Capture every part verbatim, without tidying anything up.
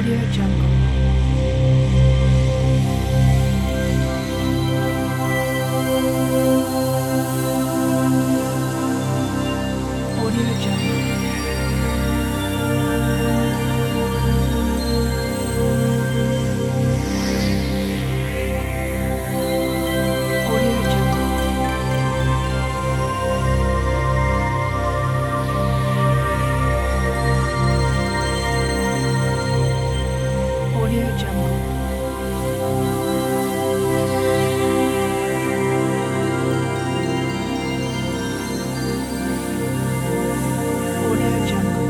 Audio Jungle. Audio Jungle. Audio Jungle. Audio Jungle. Audio Jungle.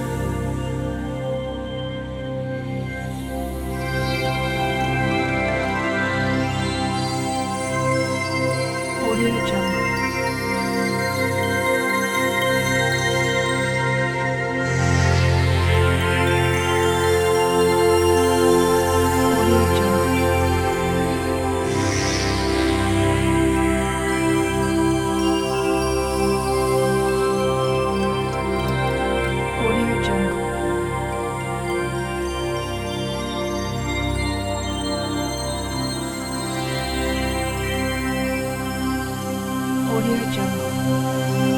Audio Jungle. Audio Jungle. Audio Jungle. Audio Jungle.